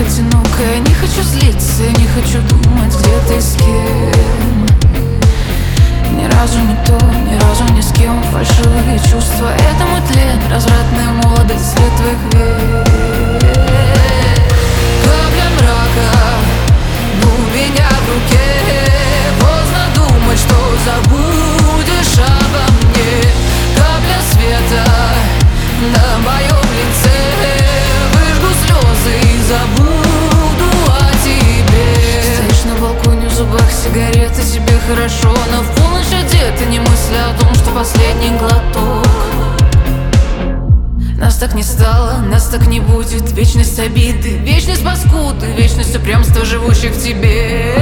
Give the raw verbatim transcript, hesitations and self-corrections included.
одинокая. Не хочу злиться, не хочу думать, где ты с кем. Ни разу не то, ни разу ни с кем. Фальшивые чувства — это мой тлен, развратная молодость, свет твоих век. Капля мрака у меня в руке. Поздно думать, что забудешь обо мне. Капля света на моем лице. Выжгу слезы и забуду о тебе. Стоишь на балконе, в зубах сигареты, тебе хорошо, но в полночь одета, не мысля о том, что последний глоток. Нас так не стало, нас так не будет. Вечность обиды, вечность паскуды, вечность упрямства живущих в тебе.